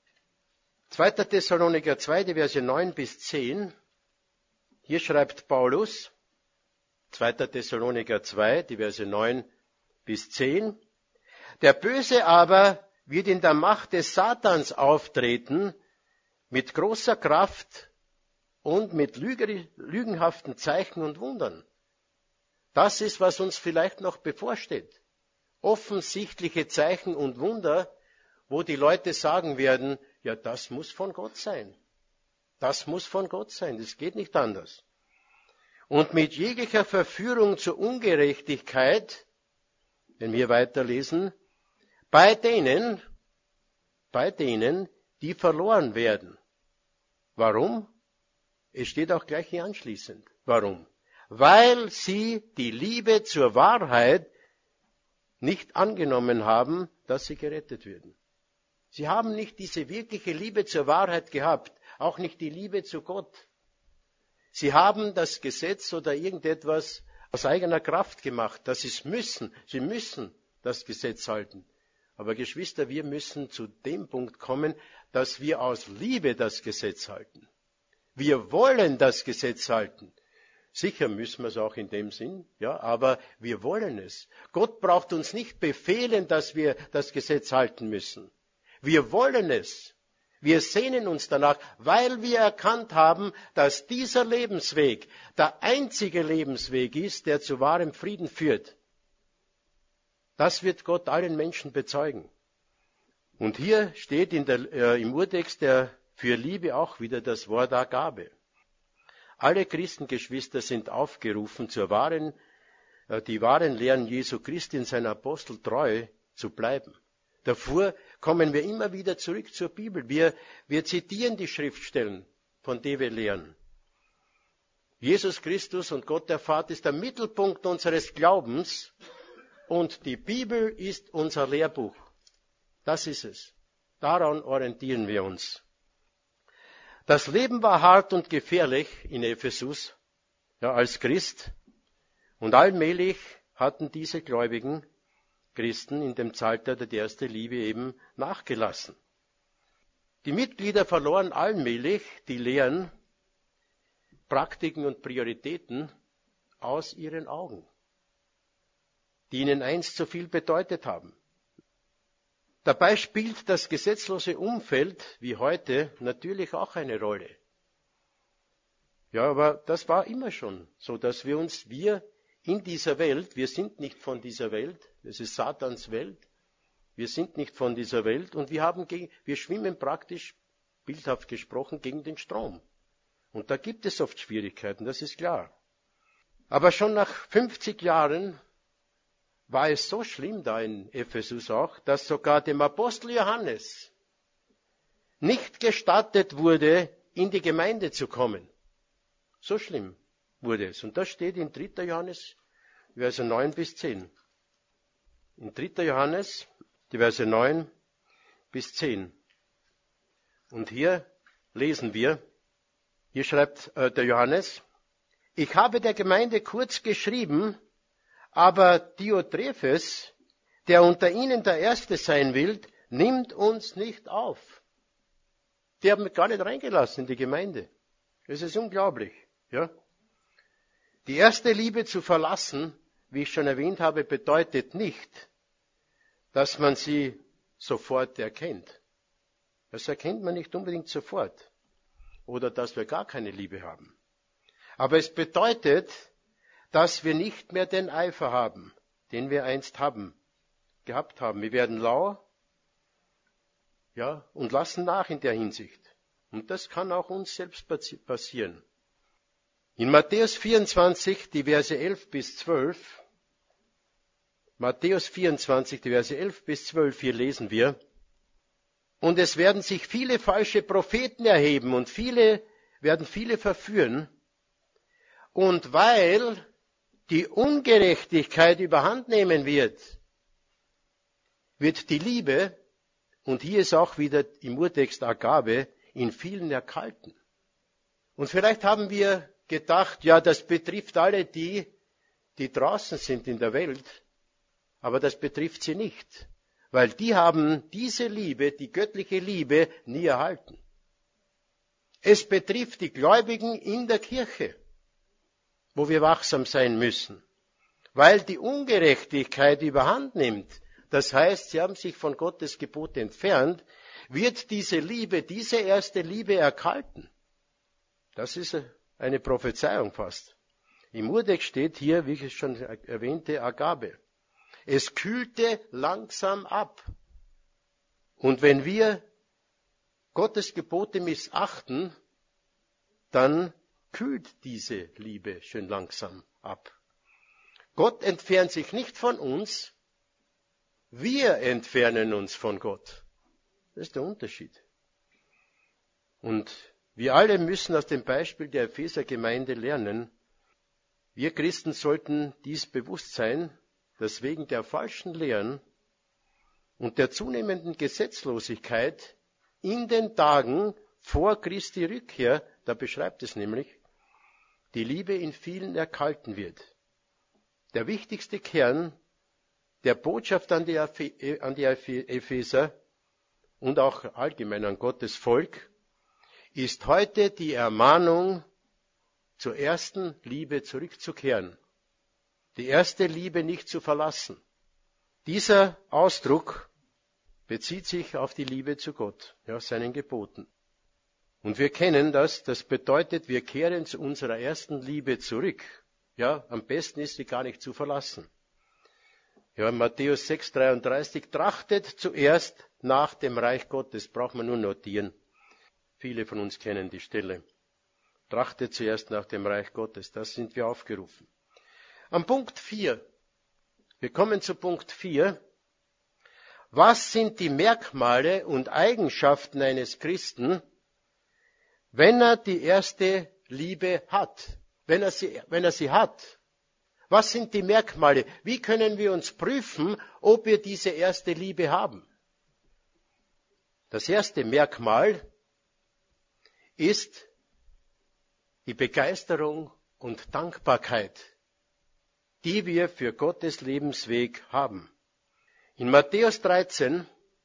Speaker 1: die Verse 9 bis 10, hier schreibt Paulus, 2. Thessaloniker 2, die Verse 9 bis 10, der Böse aber wird in der Macht des Satans auftreten, mit großer Kraft und mit lügenhaften Zeichen und Wundern. Das ist, was uns vielleicht noch bevorsteht. Offensichtliche Zeichen und Wunder, wo die Leute sagen werden, ja, das muss von Gott sein. Das muss von Gott sein, das geht nicht anders. Und mit jeglicher Verführung zur Ungerechtigkeit, wenn wir weiterlesen, bei denen, die verloren werden. Warum? Es steht auch gleich hier anschließend. Warum? Weil sie die Liebe zur Wahrheit nicht angenommen haben, dass sie gerettet werden. Sie haben nicht diese wirkliche Liebe zur Wahrheit gehabt, auch nicht die Liebe zu Gott. Sie haben das Gesetz oder irgendetwas aus eigener Kraft gemacht, dass sie es müssen. Sie müssen das Gesetz halten. Aber Geschwister, wir müssen zu dem Punkt kommen, dass wir aus Liebe das Gesetz halten. Wir wollen das Gesetz halten. Sicher müssen wir es auch in dem Sinn, ja, aber wir wollen es. Gott braucht uns nicht befehlen, dass wir das Gesetz halten müssen. Wir wollen es. Wir sehnen uns danach, weil wir erkannt haben, dass dieser Lebensweg der einzige Lebensweg ist, der zu wahrem Frieden führt. Das wird Gott allen Menschen bezeugen. Und hier steht im Urtext für Liebe auch wieder das Wort Agape. Alle Christengeschwister sind aufgerufen, die wahren Lehren Jesu Christi in seiner Apostel treu zu bleiben. Davor kommen wir immer wieder zurück zur Bibel. Wir zitieren die Schriftstellen, von denen wir lehren. Jesus Christus und Gott der Vater ist der Mittelpunkt unseres Glaubens und die Bibel ist unser Lehrbuch. Das ist es. Daran orientieren wir uns. Das Leben war hart und gefährlich in Ephesus, als Christ. Und allmählich hatten diese gläubigen Christen in dem Zeitalter der ersten Liebe eben nachgelassen. Die Mitglieder verloren allmählich die Lehren, Praktiken und Prioritäten aus ihren Augen, die ihnen einst so viel bedeutet haben. Dabei spielt das gesetzlose Umfeld wie heute natürlich auch eine Rolle. Ja, aber das war immer schon so, dass wir in dieser Welt, wir sind nicht von dieser Welt, es ist Satans Welt, wir sind nicht von dieser Welt und wir schwimmen praktisch, bildhaft gesprochen, gegen den Strom. Und da gibt es oft Schwierigkeiten, das ist klar. Aber schon nach 50 Jahren war es so schlimm da in Ephesus auch, dass sogar dem Apostel Johannes nicht gestattet wurde, in die Gemeinde zu kommen. So schlimm wurde es. Und das steht in 3. Johannes, Verse 9 bis 10. In 3. Johannes, die Verse 9 bis 10. Und hier lesen wir, hier schreibt der Johannes, ich habe der Gemeinde kurz geschrieben, aber Diotrephes, der unter ihnen der Erste sein will, nimmt uns nicht auf. Die haben mich gar nicht reingelassen in die Gemeinde. Das ist unglaublich. Ja? Die erste Liebe zu verlassen, wie ich schon erwähnt habe, bedeutet nicht, dass man sie sofort erkennt. Das erkennt man nicht unbedingt sofort. Oder dass wir gar keine Liebe haben. Aber es bedeutet, dass wir nicht mehr den Eifer haben, den wir einst gehabt haben. Wir werden lau, und lassen nach in der Hinsicht. Und das kann auch uns selbst passieren. In Matthäus 24, die Verse 11 bis 12, Matthäus 24, die Verse 11 bis 12, hier lesen wir, und es werden sich viele falsche Propheten erheben und werden viele verführen. Und weil die Ungerechtigkeit überhand nehmen wird die Liebe, und hier ist auch wieder im Urtext Agape, in vielen erkalten. Und vielleicht haben wir gedacht, das betrifft alle die draußen sind in der Welt, aber das betrifft sie nicht, weil die haben diese Liebe, die göttliche Liebe, nie erhalten. Es betrifft die Gläubigen in der Kirche, wo wir wachsam sein müssen, weil die Ungerechtigkeit überhand nimmt. Das heißt, sie haben sich von Gottes Gebot entfernt, wird diese Liebe, diese erste Liebe erkalten. Das ist eine Prophezeiung fast. Im Urtext steht hier, wie ich es schon erwähnte, Agape. Es kühlte langsam ab. Und wenn wir Gottes Gebote missachten, dann kühlt diese Liebe schön langsam ab. Gott entfernt sich nicht von uns, wir entfernen uns von Gott. Das ist der Unterschied. Und wir alle müssen aus dem Beispiel der Epheser-Gemeinde lernen, wir Christen sollten dies bewusst sein, dass wegen der falschen Lehren und der zunehmenden Gesetzlosigkeit in den Tagen vor Christi Rückkehr, da beschreibt es nämlich, die Liebe in vielen erkalten wird. Der wichtigste Kern der Botschaft an die Epheser und auch allgemein an Gottes Volk ist heute die Ermahnung, zur ersten Liebe zurückzukehren, die erste Liebe nicht zu verlassen. Dieser Ausdruck bezieht sich auf die Liebe zu Gott, seinen Geboten. Und wir kennen das bedeutet, wir kehren zu unserer ersten Liebe zurück. Am besten ist sie gar nicht zu verlassen. Ja, Matthäus 6,33, trachtet zuerst nach dem Reich Gottes, braucht man nur notieren. Viele von uns kennen die Stelle. Trachtet zuerst nach dem Reich Gottes, das sind wir aufgerufen. Am Punkt 4, wir kommen zu Punkt 4. Was sind die Merkmale und Eigenschaften eines Christen, wenn er die erste Liebe hat? Wenn er sie hat? Was sind die Merkmale? Wie können wir uns prüfen, ob wir diese erste Liebe haben? Das erste Merkmal ist die Begeisterung und Dankbarkeit, die wir für Gottes Lebensweg haben. In Matthäus 13,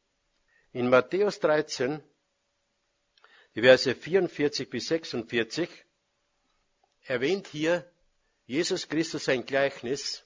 Speaker 1: die Verse 44 bis 46, erwähnt hier Jesus Christus ein Gleichnis,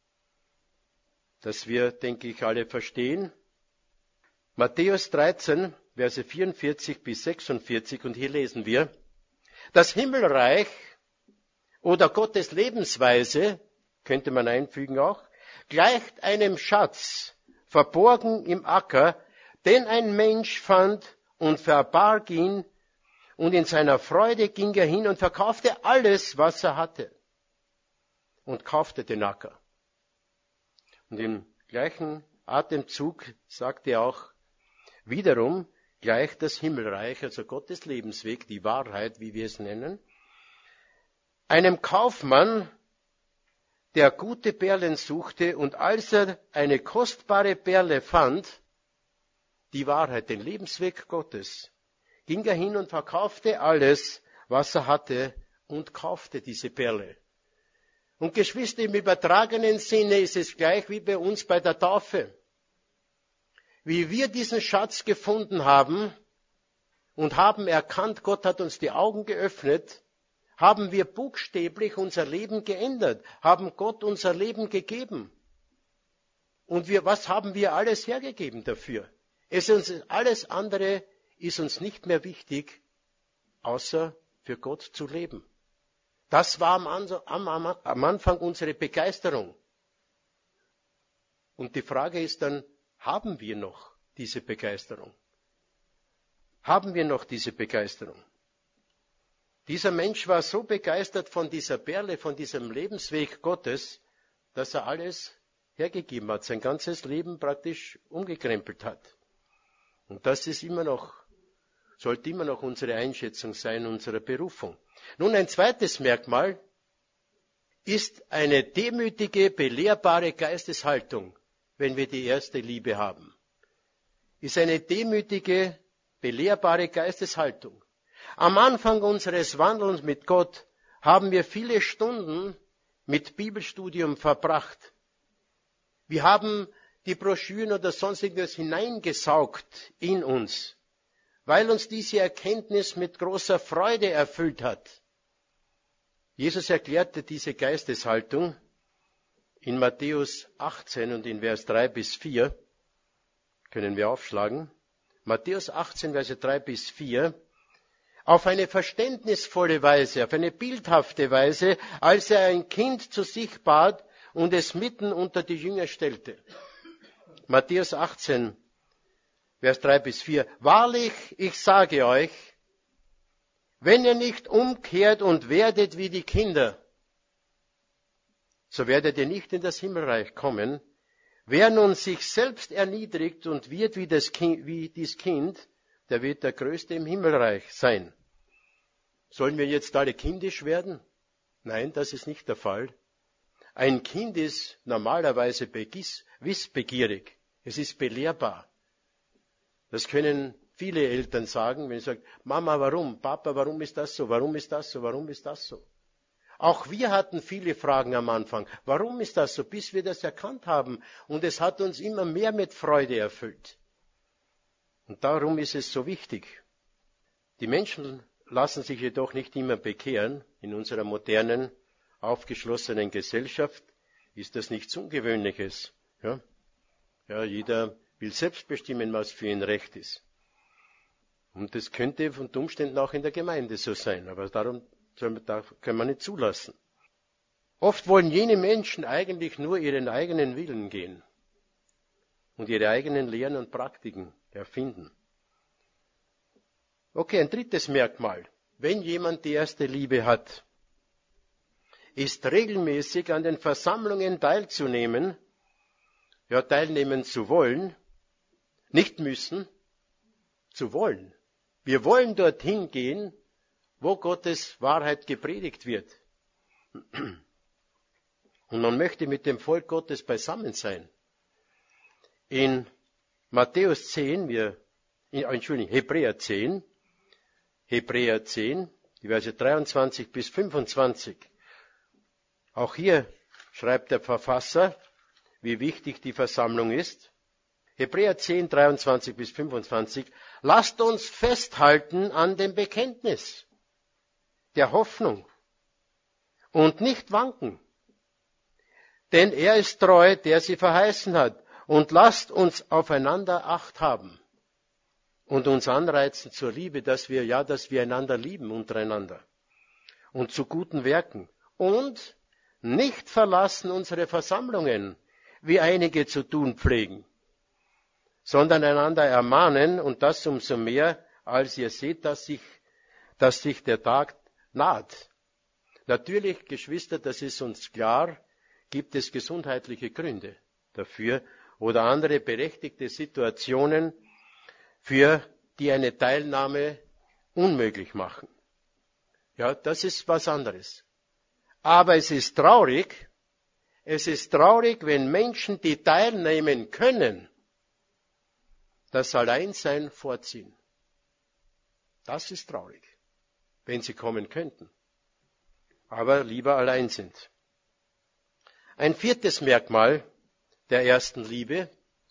Speaker 1: das wir, denke ich, alle verstehen. Matthäus 13, Verse 44 bis 46, und hier lesen wir, das Himmelreich oder Gottes Lebensweise, könnte man einfügen auch, gleicht einem Schatz, verborgen im Acker, den ein Mensch fand und verbarg ihn, und in seiner Freude ging er hin und verkaufte alles, was er hatte, und kaufte den Acker. Und im gleichen Atemzug sagt er auch, wiederum gleicht das Himmelreich, also Gottes Lebensweg, die Wahrheit, wie wir es nennen, einem Kaufmann, der gute Perlen suchte, und als er eine kostbare Perle fand, die Wahrheit, den Lebensweg Gottes, ging er hin und verkaufte alles, was er hatte, und kaufte diese Perle. Und Geschwister, im übertragenen Sinne ist es gleich wie bei uns bei der Taufe. Wie wir diesen Schatz gefunden haben und haben erkannt, Gott hat uns die Augen geöffnet, haben wir buchstäblich unser Leben geändert, haben Gott unser Leben gegeben. Und was haben wir alles hergegeben dafür? Alles andere ist uns nicht mehr wichtig, außer für Gott zu leben. Das war am Anfang unsere Begeisterung. Und die Frage ist dann, haben wir noch diese Begeisterung? Haben wir noch diese Begeisterung? Dieser Mensch war so begeistert von dieser Perle, von diesem Lebensweg Gottes, dass er alles hergegeben hat, sein ganzes Leben praktisch umgekrempelt hat. Und das ist sollte immer noch unsere Einschätzung sein, unsere Berufung. Nun, ein zweites Merkmal ist eine demütige, belehrbare Geisteshaltung, wenn wir die erste Liebe haben. Ist eine demütige, belehrbare Geisteshaltung. Am Anfang unseres Wandelns mit Gott haben wir viele Stunden mit Bibelstudium verbracht. Wir haben die Broschüren oder sonstiges hineingesaugt in uns, weil uns diese Erkenntnis mit großer Freude erfüllt hat. Jesus erklärte diese Geisteshaltung in Matthäus 18 und in Vers 3 bis 4, können wir aufschlagen. Matthäus 18, Verse 3 bis 4, auf eine verständnisvolle Weise, auf eine bildhafte Weise, als er ein Kind zu sich bat und es mitten unter die Jünger stellte. Matthäus 18, Vers 3 bis 4. Wahrlich, ich sage euch, wenn ihr nicht umkehrt und werdet wie die Kinder, so werdet ihr nicht in das Himmelreich kommen. Wer nun sich selbst erniedrigt und wird wie das Kind, der wird der Größte im Himmelreich sein. Sollen wir jetzt alle kindisch werden? Nein, das ist nicht der Fall. Ein Kind ist normalerweise wissbegierig. Es ist belehrbar. Das können viele Eltern sagen, wenn sie sagen, Mama, warum? Papa, warum ist das so? Warum ist das so? Warum ist das so? Auch wir hatten viele Fragen am Anfang. Warum ist das so? Bis wir das erkannt haben. Und es hat uns immer mehr mit Freude erfüllt. Und darum ist es so wichtig. Die Menschen lassen sich jedoch nicht immer bekehren. In unserer modernen, aufgeschlossenen Gesellschaft ist das nichts Ungewöhnliches. Ja, jeder will selbst bestimmen, was für ihn recht ist. Und das könnte unter Umständen auch in der Gemeinde so sein, aber darum können wir nicht zulassen. Oft wollen jene Menschen eigentlich nur ihren eigenen Willen gehen. und ihre eigenen Lehren und Praktiken erfinden. Okay, ein drittes Merkmal. Wenn jemand die erste Liebe hat, ist regelmäßig an den Versammlungen teilzunehmen, ja, teilnehmen zu wollen, nicht müssen, zu wollen. Wir wollen dorthin gehen, wo Gottes Wahrheit gepredigt wird. Und man möchte mit dem Volk Gottes beisammen sein. In Hebräer 10, die Verse 23 bis 25. Auch hier schreibt der Verfasser, wie wichtig die Versammlung ist. Hebräer 10, 23 bis 25. Lasst uns festhalten an dem Bekenntnis der Hoffnung und nicht wanken. Denn er ist treu, der sie verheißen hat. Und lasst uns aufeinander Acht haben und uns anreizen zur Liebe, dass wir einander lieben untereinander und zu guten Werken. Und nicht verlassen unsere Versammlungen, wie einige zu tun pflegen, sondern einander ermahnen, und das umso mehr, als ihr seht, dass sich der Tag naht. Natürlich, Geschwister, das ist uns klar, gibt es gesundheitliche Gründe dafür oder andere berechtigte Situationen, die eine Teilnahme unmöglich machen. Ja, das ist was anderes. Aber es ist traurig, wenn Menschen, die teilnehmen können, das Alleinsein vorziehen. Das ist traurig, wenn sie kommen könnten, aber lieber allein sind. Ein viertes Merkmal der ersten Liebe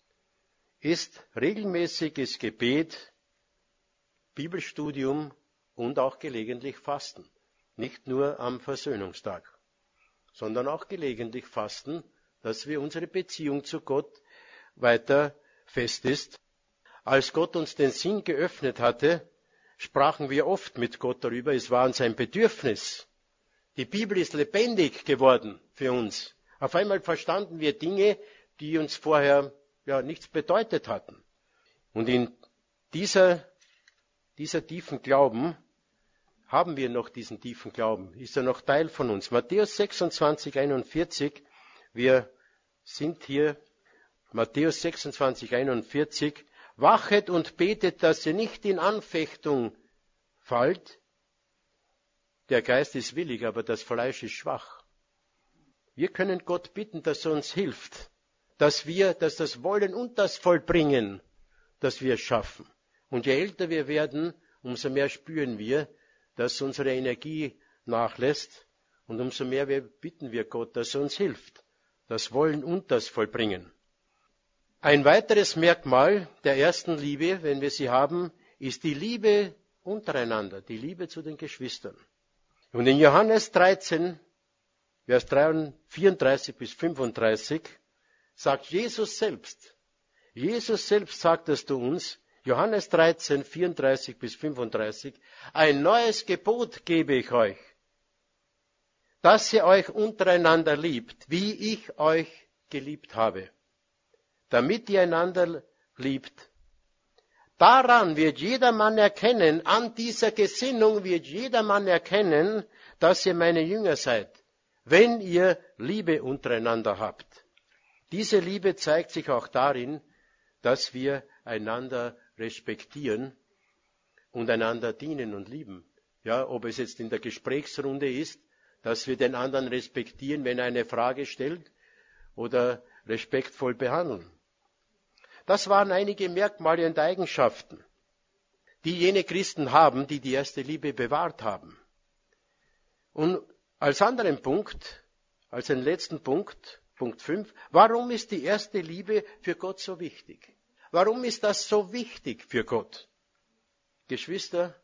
Speaker 1: ist regelmäßiges Gebet, Bibelstudium und auch gelegentlich Fasten. Nicht nur am Versöhnungstag, sondern auch gelegentlich Fasten, dass wir unsere Beziehung zu Gott weiter fest ist. Als Gott uns den Sinn geöffnet hatte, sprachen wir oft mit Gott darüber. Es war uns ein Bedürfnis. Die Bibel ist lebendig geworden für uns. Auf einmal verstanden wir Dinge, die uns vorher nichts bedeutet hatten. Und in dieser tiefen Glauben haben wir noch diesen tiefen Glauben. Ist er noch Teil von uns? Matthäus 26, 41. Wir sind hier. Matthäus 26, 41. Wachet und betet, dass ihr nicht in Anfechtung fallt. Der Geist ist willig, aber das Fleisch ist schwach. Wir können Gott bitten, dass er uns hilft, dass das Wollen und das Vollbringen, dass wir es schaffen. Und je älter wir werden, umso mehr spüren wir, dass unsere Energie nachlässt, und umso mehr bitten wir Gott, dass er uns hilft, das Wollen und das Vollbringen. Ein weiteres Merkmal der ersten Liebe, wenn wir sie haben, ist die Liebe untereinander, die Liebe zu den Geschwistern. Und in Johannes 13, Vers 34 bis 35, sagt Jesus selbst sagt das zu uns, Johannes 13, 34 bis 35, ein neues Gebot gebe ich euch, dass ihr euch untereinander liebt, wie ich euch geliebt habe, damit ihr einander liebt. Daran wird jedermann erkennen, an dieser Gesinnung wird jedermann erkennen, dass ihr meine Jünger seid, wenn ihr Liebe untereinander habt. Diese Liebe zeigt sich auch darin, dass wir einander respektieren und einander dienen und lieben. Ja, ob es jetzt in der Gesprächsrunde ist, dass wir den anderen respektieren, wenn er eine Frage stellt, oder respektvoll behandeln. Das waren einige Merkmale und Eigenschaften, die jene Christen haben, die die erste Liebe bewahrt haben. Und als anderen Punkt, als den letzten Punkt, Punkt 5, warum ist die erste Liebe für Gott so wichtig? Warum ist das so wichtig für Gott? Geschwister,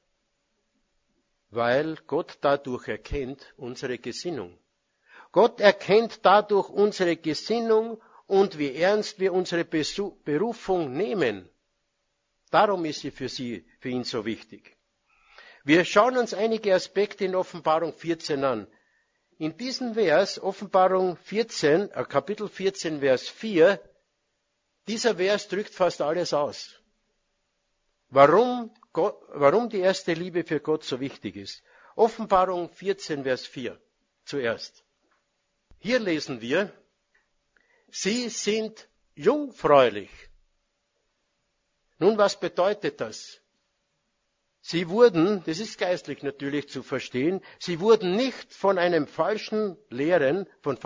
Speaker 1: weil Gott dadurch erkennt unsere Gesinnung. Gott erkennt dadurch unsere Gesinnung und wie ernst wir unsere Berufung nehmen. Darum ist sie für ihn so wichtig. Wir schauen uns einige Aspekte in Offenbarung 14 an. In diesem Vers, Offenbarung 14, Kapitel 14, Vers 4, Dieser Vers drückt fast alles aus. Warum die erste Liebe für Gott so wichtig ist. Offenbarung 14, Vers 4 zuerst. Hier lesen wir, sie sind jungfräulich. Nun, was bedeutet das? Sie wurden, das ist geistlich natürlich zu verstehen, sie wurden nicht von falschen Lehren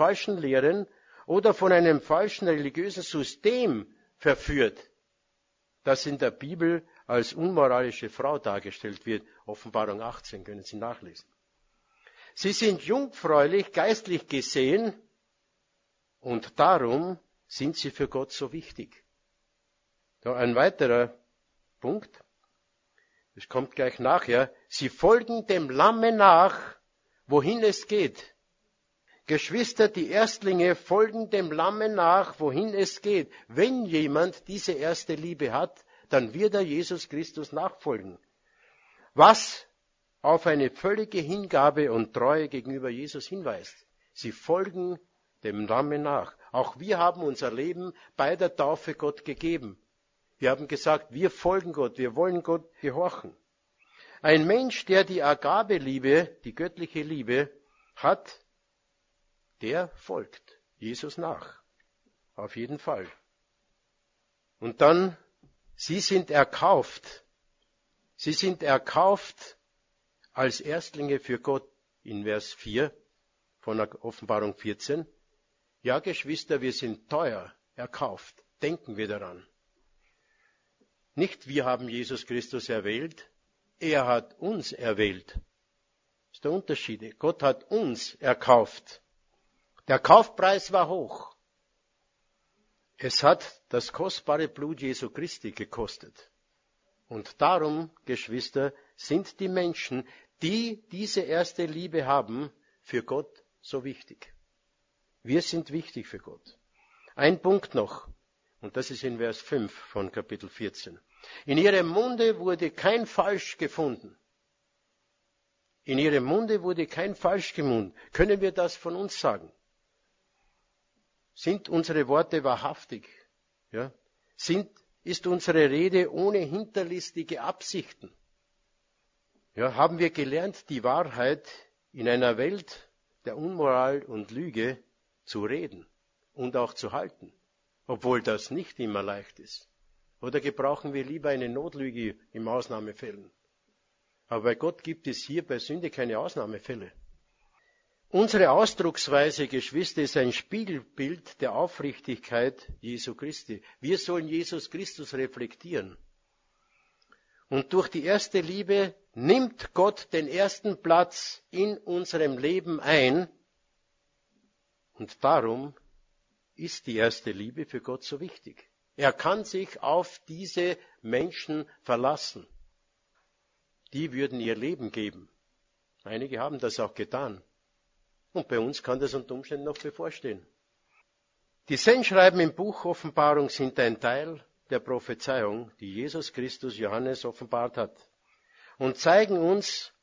Speaker 1: oder von einem falschen religiösen System verführt, das in der Bibel als unmoralische Frau dargestellt wird. Offenbarung 18 können Sie nachlesen. Sie sind jungfräulich, geistlich gesehen, und darum sind sie für Gott so wichtig. Da ein weiterer Punkt, das kommt gleich nachher, sie folgen dem Lamme nach, wohin es geht. Geschwister, die Erstlinge folgen dem Lamme nach, wohin es geht. Wenn jemand diese erste Liebe hat, dann wird er Jesus Christus nachfolgen. Was auf eine völlige Hingabe und Treue gegenüber Jesus hinweist. Sie folgen dem Lamme nach. Auch wir haben unser Leben bei der Taufe Gott gegeben. Wir haben gesagt, wir folgen Gott, wir wollen Gott gehorchen. Ein Mensch, der die Agape-Liebe, die göttliche Liebe hat, der folgt Jesus nach. Auf jeden Fall. Und dann, sie sind erkauft. Sie sind erkauft als Erstlinge für Gott in Vers 4 von Offenbarung 14. Ja, Geschwister, wir sind teuer erkauft. Denken wir daran. Nicht wir haben Jesus Christus erwählt, er hat uns erwählt. Das ist der Unterschied. Gott hat uns erkauft. Der Kaufpreis war hoch. Es hat das kostbare Blut Jesu Christi gekostet. Und darum, Geschwister, sind die Menschen, die diese erste Liebe haben, für Gott so wichtig. Wir sind wichtig für Gott. Ein Punkt noch, und das ist in Vers 5 von Kapitel 14. In ihrem Munde wurde kein Falsch gefunden. In ihrem Munde wurde kein Falsch gefunden. Können wir das von uns sagen? Sind unsere Worte wahrhaftig? Ja? Ist unsere Rede ohne hinterlistige Absichten? Ja, haben wir gelernt, die Wahrheit in einer Welt der Unmoral und Lüge zu reden und auch zu halten, obwohl das nicht immer leicht ist? Oder gebrauchen wir lieber eine Notlüge in Ausnahmefällen? Aber bei Gott gibt es hier bei Sünde keine Ausnahmefälle. Unsere Ausdrucksweise, Geschwister, ist ein Spiegelbild der Aufrichtigkeit Jesu Christi. Wir sollen Jesus Christus reflektieren. Und durch die erste Liebe nimmt Gott den ersten Platz in unserem Leben ein. Und darum ist die erste Liebe für Gott so wichtig. Er kann sich auf diese Menschen verlassen. Die würden ihr Leben geben. Einige haben das auch getan. Und bei uns kann das unter Umständen noch bevorstehen. Die Sendschreiben im Buch Offenbarung sind ein Teil der Prophezeiung, die Jesus Christus Johannes offenbart hat. Und zeigen uns,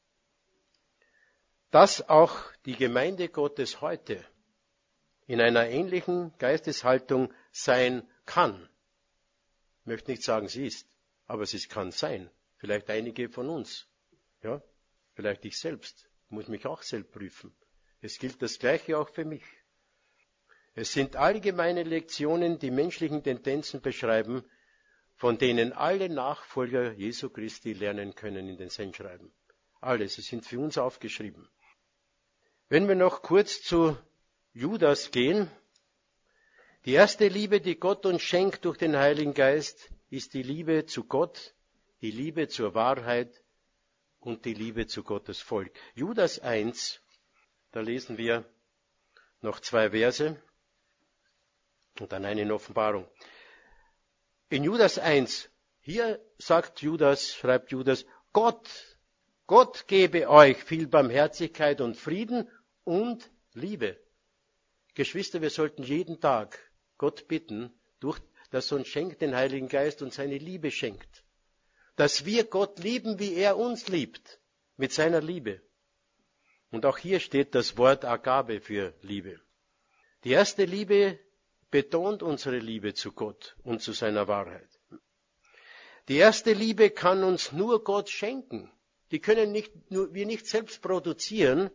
Speaker 1: dass auch die Gemeinde Gottes heute in einer ähnlichen Geisteshaltung sein kann. Ich möchte nicht sagen, sie ist, aber es kann sein. Vielleicht einige von uns. Ja, vielleicht ich selbst. Ich muss mich auch selbst prüfen. Es gilt das Gleiche auch für mich. Es sind allgemeine Lektionen, die menschlichen Tendenzen beschreiben, von denen alle Nachfolger Jesu Christi lernen können in den Sendschreiben. Alle, sie sind für uns aufgeschrieben. Wenn wir noch kurz zu Judas gehen. Die erste Liebe, die Gott uns schenkt durch den Heiligen Geist, ist die Liebe zu Gott, die Liebe zur Wahrheit und die Liebe zu Gottes Volk. Judas 1, da lesen wir noch 2 Verse und dann eine in Offenbarung. In Judas 1, hier schreibt Judas, Gott gebe euch viel Barmherzigkeit und Frieden und Liebe. Geschwister, wir sollten jeden Tag Gott bitten, dass er uns schenkt den Heiligen Geist und seine Liebe schenkt. Dass wir Gott lieben, wie er uns liebt, mit seiner Liebe. Und auch hier steht das Wort Agape für Liebe. Die erste Liebe, betont unsere Liebe zu Gott und zu seiner Wahrheit. Die erste Liebe kann uns nur Gott schenken. Die können wir nicht selbst produzieren.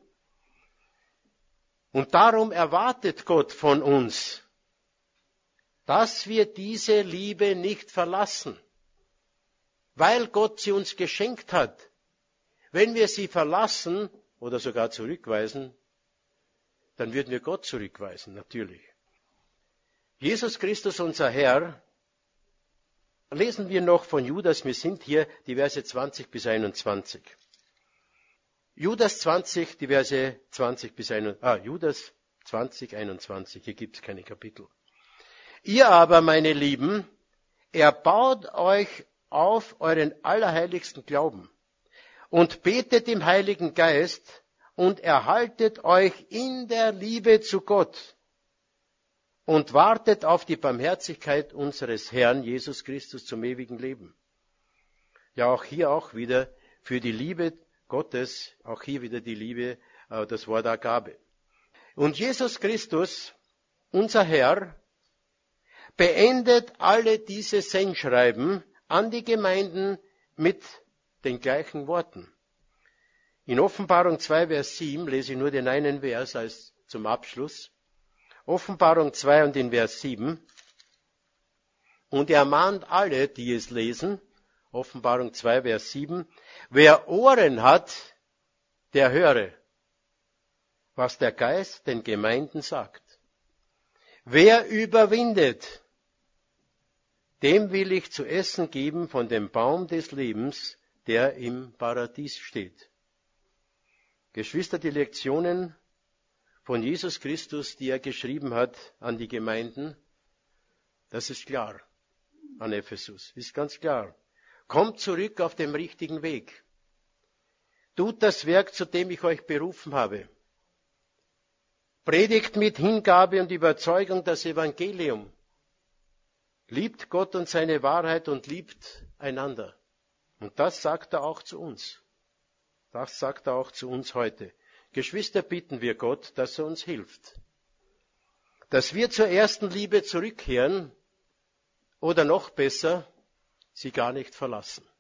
Speaker 1: Und darum erwartet Gott von uns, dass wir diese Liebe nicht verlassen, weil Gott sie uns geschenkt hat. Wenn wir sie verlassen oder sogar zurückweisen, dann würden wir Gott zurückweisen, natürlich. Jesus Christus, unser Herr, lesen wir noch von Judas, wir sind hier die Verse 20 bis 21. Judas 20, die Verse 20 bis 21, Judas 20, 21, hier gibt es keine Kapitel. Ihr aber, meine Lieben, erbaut euch auf euren allerheiligsten Glauben und betet im Heiligen Geist und erhaltet euch in der Liebe zu Gott und wartet auf die Barmherzigkeit unseres Herrn Jesus Christus zum ewigen Leben. Ja, auch hier auch wieder für die Liebe Gottes, auch hier wieder die Liebe, das Wort Agape. Und Jesus Christus, unser Herr, beendet alle diese Sendschreiben an die Gemeinden mit den gleichen Worten. In Offenbarung 2, Vers 7 lese ich nur den einen Vers als zum Abschluss. Offenbarung 2 und in Vers 7. Und er mahnt alle, die es lesen, Offenbarung 2, Vers 7, wer Ohren hat, der höre, was der Geist den Gemeinden sagt. Wer überwindet, dem will ich zu essen geben von dem Baum des Lebens, der im Paradies steht. Geschwister, die Lektionen von Jesus Christus, die er geschrieben hat an die Gemeinden, das ist klar an Ephesus, ist ganz klar. Kommt zurück auf dem richtigen Weg. Tut das Werk, zu dem ich euch berufen habe. Predigt mit Hingabe und Überzeugung das Evangelium. Liebt Gott und seine Wahrheit und liebt einander. Und das sagt er auch zu uns. Das sagt er auch zu uns heute. Geschwister, bitten wir Gott, dass er uns hilft. Dass wir zur ersten Liebe zurückkehren oder noch besser, sie gar nicht verlassen.